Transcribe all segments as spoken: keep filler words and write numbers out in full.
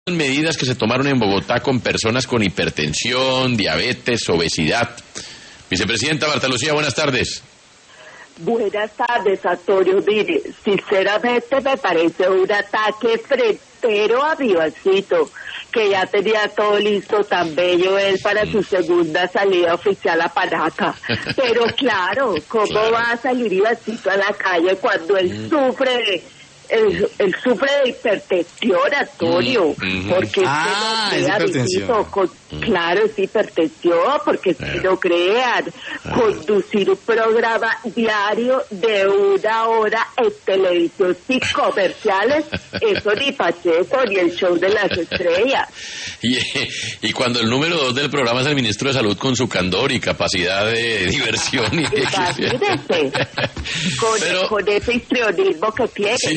Medidas que se tomaron en Bogotá con personas con hipertensión, diabetes, obesidad. Vicepresidenta Marta Lucía, buenas tardes. Buenas tardes, Antonio. Mire, sinceramente me parece un ataque frentero a Vivacito, que ya tenía todo listo, tan bello él para su segunda salida oficial a Panaca. Pero claro, ¿cómo Claro. va a salir Vivacito a la calle cuando él sufre de... Él, él sufre de hipertensión, Antonio, Mm, porque ah, es que es no hipertensión. crean, con, claro, es hipertensión, porque si Eh. no crean, conducir un programa diario de una hora en televisión sin comerciales, eso ni Pacheco ni el show de las estrellas. Y, y cuando el número dos del programa es el ministro de Salud con su candor y capacidad de diversión. Y Imagínese, con, Pero- con ese histrionismo que tiene. Sí.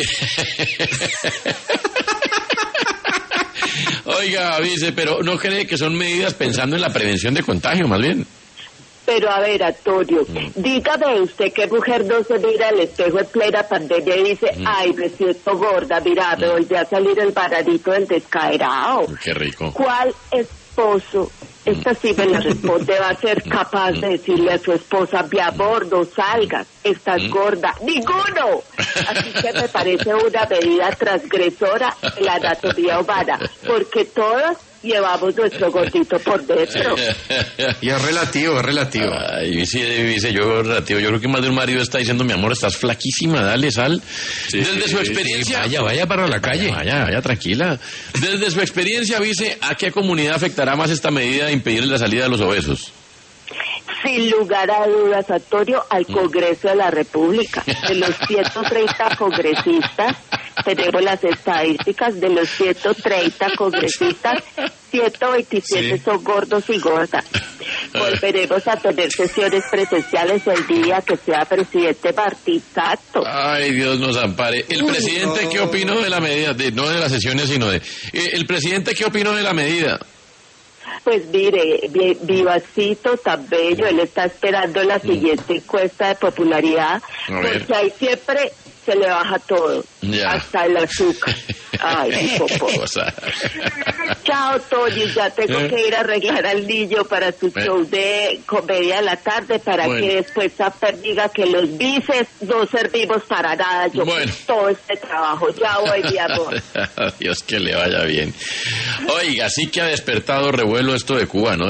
Oiga, vice, pero ¿no cree que son medidas pensando en la prevención de contagio, más bien? Pero a ver, Antonio, dígame usted qué mujer no se mira al espejo en plena pandemia y dice, ay, me siento gorda, mira, me volví a salir el bananito del descaerado. Qué rico. ¿Cuál esposo, esta sí me la responde, va a ser capaz de decirle a su esposa, mi amor, no salgas, estás gorda? ¡Ninguno! Así que me parece una medida transgresora de la anatomía humana, porque todos llevamos nuestro gordito por dentro. Y es relativo, es relativo. Ay, vice, vice, yo relativo, yo creo que más de un marido está diciendo, mi amor, estás flaquísima, dale sal. Desde su experiencia, Vaya, vaya para la calle. Vaya, vaya, tranquila. Desde su experiencia, vice, ¿a qué comunidad afectará más esta medida de impedir la salida de los obesos? Sin lugar a dudas, Antonio, al Congreso de la República. De los ciento treinta congresistas, tenemos las estadísticas, de los ciento treinta congresistas, ciento veintisiete Sí. son gordos y gordas. Volveremos a tener sesiones presenciales el día que sea presidente Martín Santos. Ay, Dios nos ampare. ¿El Uy, presidente no. qué opinó de la medida? De, no de las sesiones, sino de... eh, ¿El presidente qué opinó de la medida? Pues mire, vi- Vivacito tan bello, él está esperando la siguiente encuesta de popularidad, A ver. porque ahí siempre se le baja todo, Ya. hasta el azúcar. Ay, mi popó. Cosa. Chao, Tony, ya tengo Eh. que ir a arreglar al niño para su show de comedia de la tarde, para Bueno. que después Zapper diga que los bices no servimos para nada. Yo Bueno. con todo este trabajo, ya voy, mi amor. Dios que le vaya bien. Oiga, sí que ha despertado revuelo esto de Cuba, ¿no?